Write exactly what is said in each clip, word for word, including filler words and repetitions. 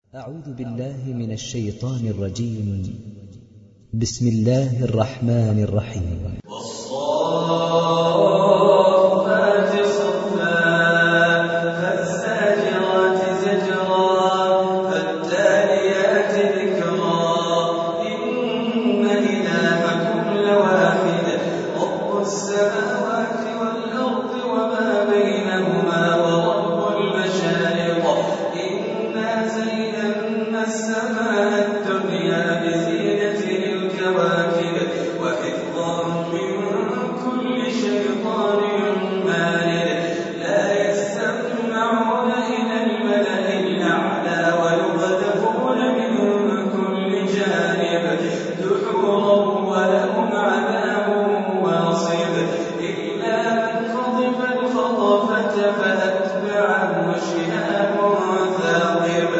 أعوذ بالله من الشيطان الرجيم. بسم الله الرحمن الرحيم. والصافات صفا فالزاجرات زجرا فالتاليات ذكرا إن إلهكم لواحد رب السماوات والأرض وما بينهما ورب المشارق إنا زينا السماء الدنيا بزينة الكواكب وحفظا من كل شيطان مارد لا يستمعون إلى الملأ الأعلى ويقذفون من كل جانب دحورا ولهم عذاب واصب إلا من خطف الخطفة فأتبعه شهاب ثاقب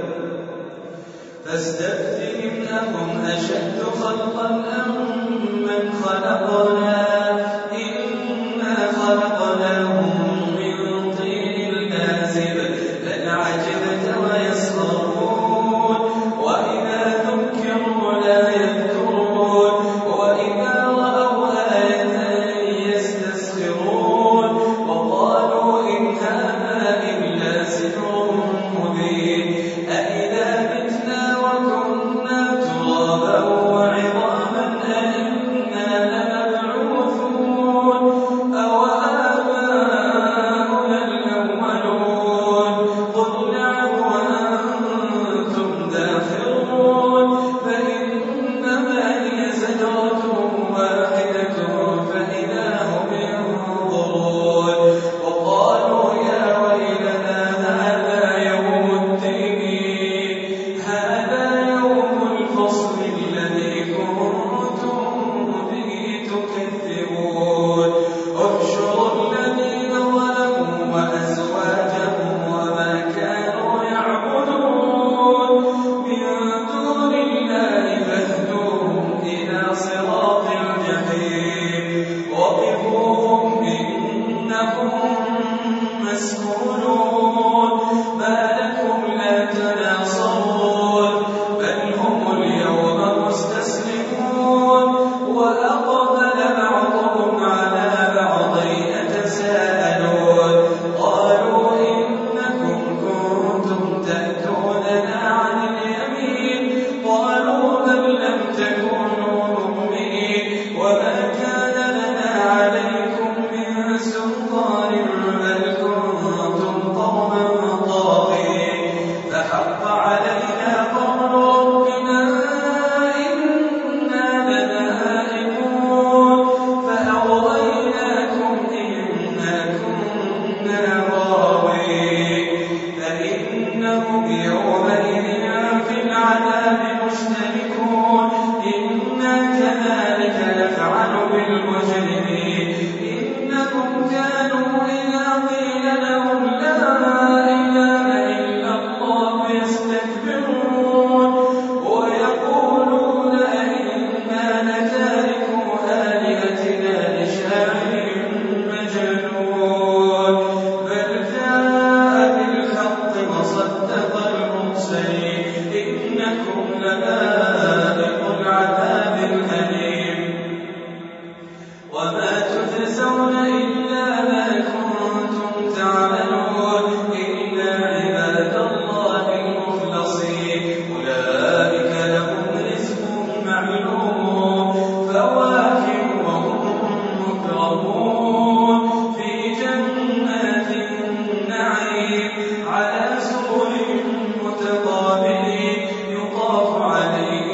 فاستفتهم أهم أشد خلقا أم من خلقنا إنا خلقناهم من طين لازب بل عجبت ويسخرون وإذا ذكروا لا يذكرون وإذا رأوا آية يستسخرون وقالوا إن هذا إلا سحر مبين أإذا متنا وكنا ترابا وعظاما أإنا لمبعوثون أو آباؤنا الأولون قل نعم وأنتم داخرون فإنما هي زجرة واحدة فإذا هم ينظرون وقالوا يا ويلنا هذا يوم الدين هذا يوم الفصل الذي كنتم به تكذبون احشروا الذين ظلموا وأزواجهم وما كانوا يعبدون من دون الله فاهدوهم إلى صراط الجحيم وقفوهم إنهم مسؤولون ما لكم لا تناصرون بل هم اليوم مستسلمون وأقبل بعضهم على بعض يتساءلون قالوا إنكم كنتم تأتوننا عن اليمين قالوا بل لم تكونوا مؤمنين وما كان لنا عليكم من سلطان بل كنتم قوما طاغين فحق علينا قول ربنا إنا لذائقون فأغويناكم إنا كنا غاوين فإنهم يومئذ في العذاب مشتركون إنا كذلك نفعل بالمجرمين إنهم كانوا إذا قيل لهم لا إله إلا الله يستكبرون ويقولون أئنا لتاركو آلهتنا لشاعر مجنون بل جاء بالحق وصدق المرسلين إنكم لذائق العذاب الأليم وما تجزون إلا ما كنتم تعملون إلا عباد الله المخلصين أولئك لهم رزق معلوم فواكه وهم مكرمون في جنات النعيم على سرر متقابلين يطاف عليهم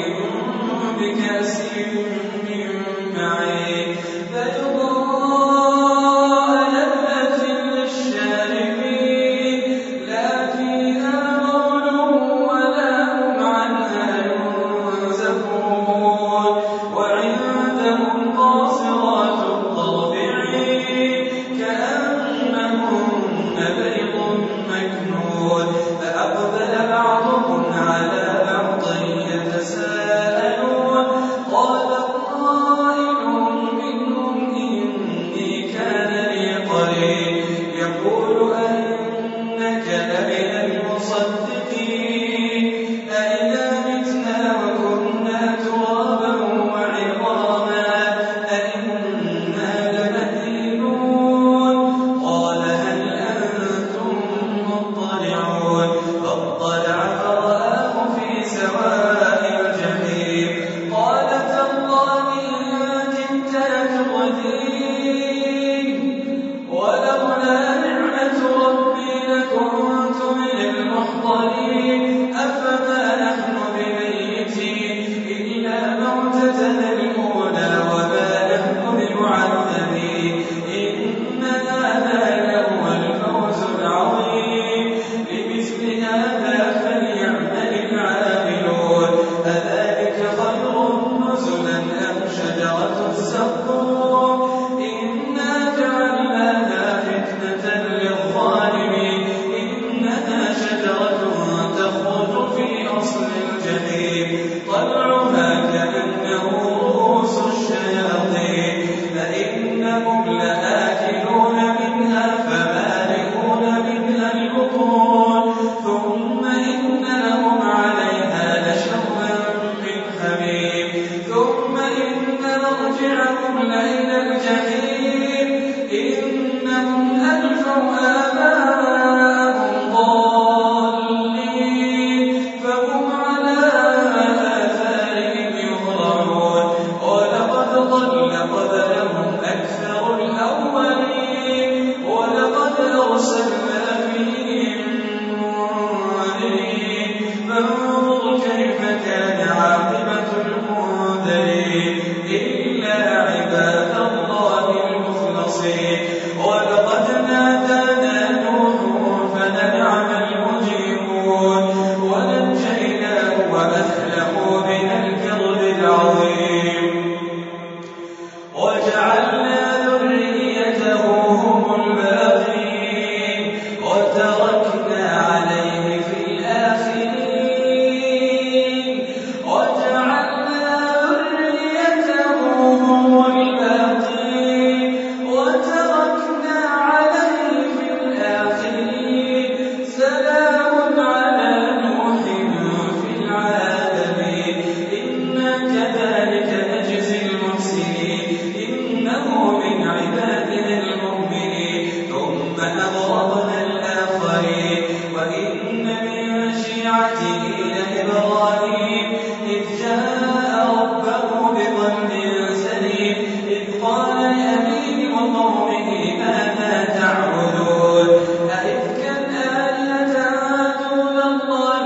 إسماعيل إبراهيم إذ جاء ربه بقلب سليم إذ قال لأبيه وقومه ماذا تعبدون أئفكا آلهة دون الله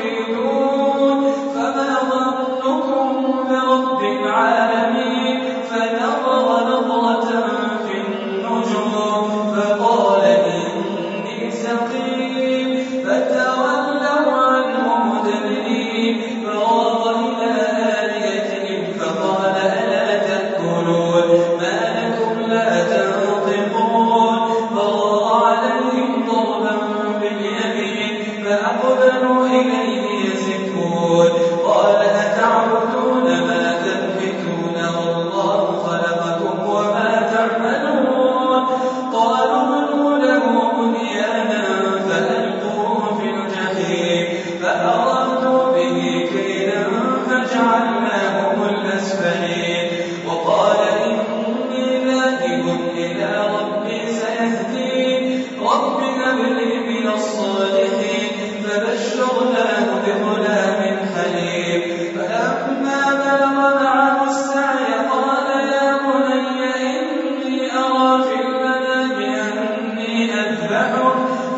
تريدون فما ظنكم برب العالمين فنظر نظرة في النجوم فقال إني سقيم فتولوا عنه مدبرين فراغ إلى آلهتهم فقال ألا تأكلون ما لكم لا تنطقون فراغ عليهم ضربا باليمين فأقبلوا إليه يزفون قال أتعبدون ما تنبتون والله خلقكم وما تعملون قالوا ابنوا له بنيانا فألقوه في الجحيم فأرادوا به كيدا فجعلناهم الأسفلين وقال إني ذاهب إلى ربي سيهدين رب هب لي من الصالحين فبشرناه بغلام حليم فلما بلغ معه السعي قال يا بني إني أرى في المنام أني أذبحك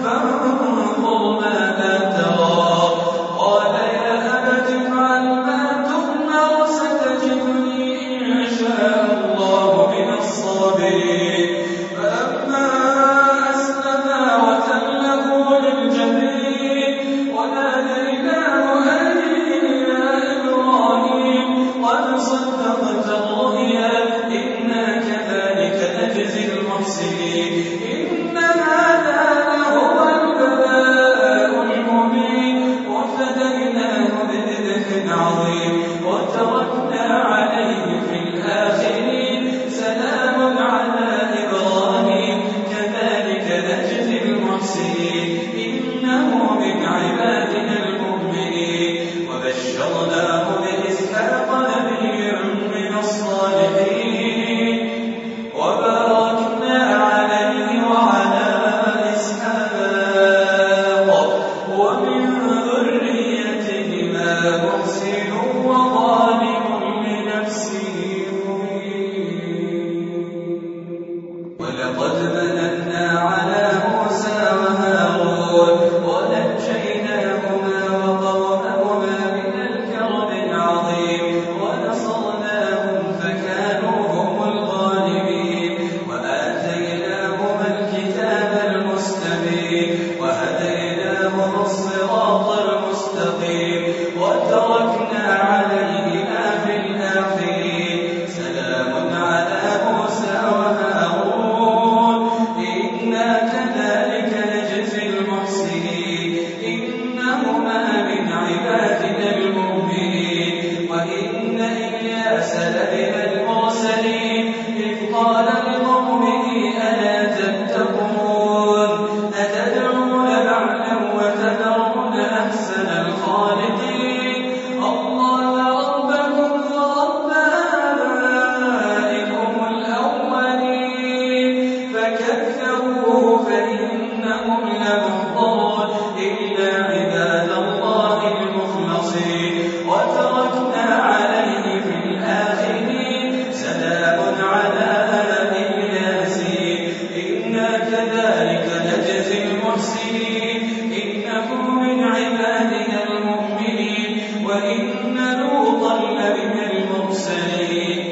فانظر ماذا ترى قال يا أبت افعل ما تؤمر ستجدني إن شاء الله من الصابرين فلما أسلما وتله للجبين وناديناه أن يا إبراهيم قد صدقت الرؤيا إنا كذلك نجزي المحسنين إن هذا لهو البلاء المبين وفديناه بذبح عظيم وتركنا عليه في الآخرين سلام على إبراهيم كذلك نجزي المحسنين إنه من عبادنا المؤمنين وبشرناه بإسحاق نبيا من الصالحين وباركنا عليه وعلى إسحاق ومن ذريتهما محسن وظالم لنفسه مبين ولقد مننا على موسى وهارون ونجيناهما وقومهما من الكرب العظيم ونصرناهم فكانوا هم الغالبين وآتيناهما الكتاب المستبين وهديناهما الصراط المستقيم وتركنا عليهما في الآخرين سلام على موسى وهارون إنا كذلك نجزي المحسنين إنهما من عبادنا المؤمنين وإن إلياس لمن المرسلين إذ قال لقومه ألا تتقون أتدعون بعلا وتذرون أحسن الخالقين الله ربكم ورب آبائكم الأولين فكذبوه فإنهم لمحضرون إلا عباد الله المخلصين وتركنا عليه في الآخرين سلام على الياسين إنا كذلك نجزي المحسنين إنه من عبادنا المؤمنين وإن لوطا لمن المرسلين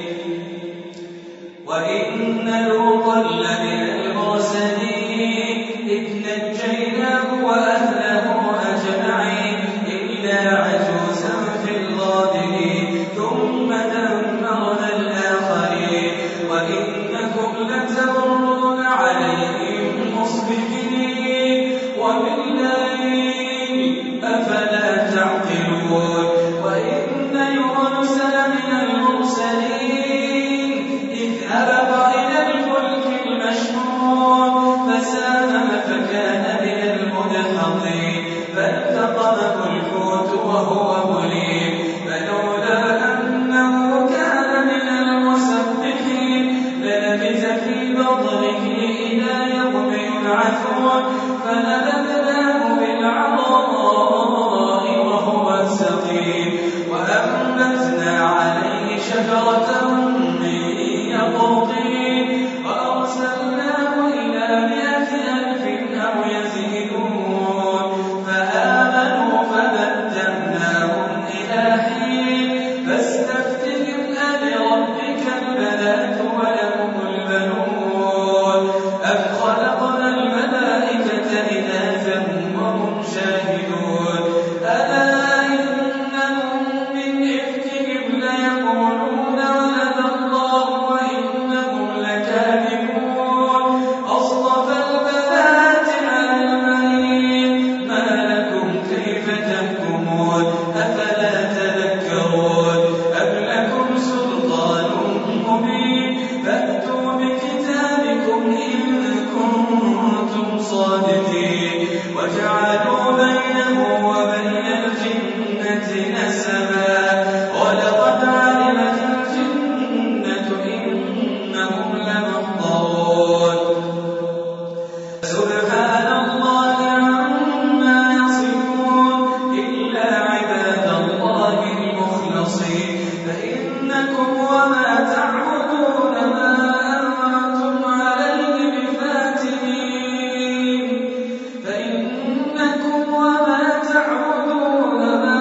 وإن لوطا لمن المرسلين إذ نجيناه وأهله أجمعين إلا عجوزا في الغابرين ثم دمرنا الآخرين وإنكم لتمرون عليهم مصبحين وبالليل أفلا تعقلون وإن يونس لمن المرسلين تعقلون أفلا تذكرون أم لكم سلطان مبين فأتوا بكتابكم إن كنتم صادقين وجعلوا بينه وبين الجنة نسبا ولقد علمت الجنة إنهم لمحضرون سبحان الله عما يصفون إلا عباد الله المخلصين فإنكم وما تعبدون ما أنتم عليه بفاتنين فإنكم وما تعبدون ما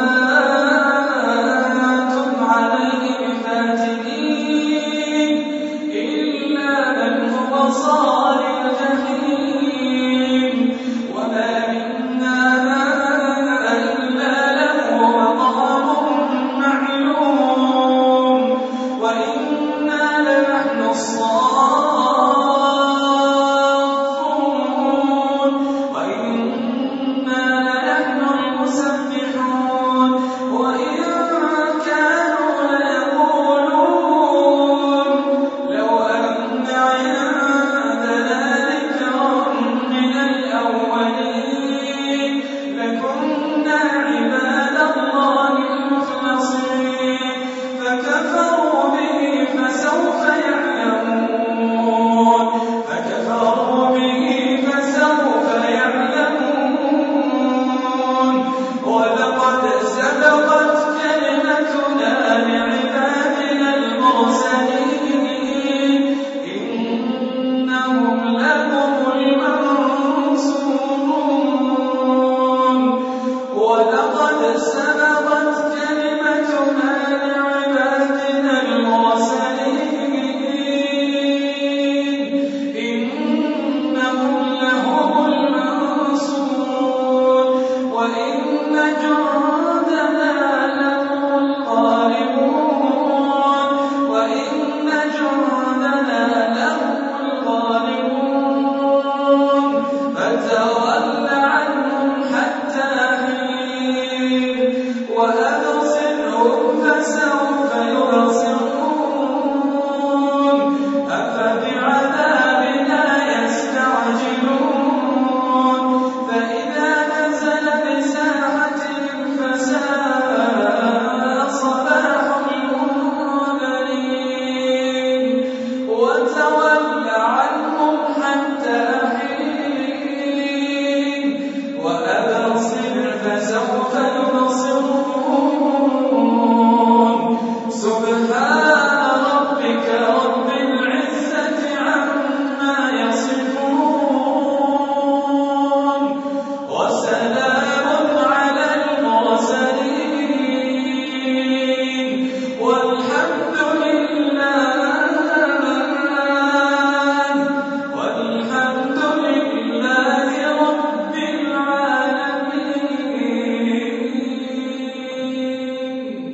أنتم عليه بفاتنين إلا من هو صال الجحيم وما منا إلا له مقام معلوم وإنا لنحن الصافون وإنا لنحن المسبحون وإن كانوا ليقولون لو أن عندنا ذكرا من الأولين لكنا عباد الله المخلصين فكفروا به فسوف يعلمون فكفروا به فسوف يعلمون ولقد سبقت كلمتنا لعبادنا المرسلين إنهم لهم المنصورون ولقد سبقت كلمتنا لعبادنا المرسلين إنهم لهم المنصورون وإن جندنا لهم الغالبون وإن جندنا لهم الغالبون فتول عنهم حتى حين وأبصرهم فسوف يبصرون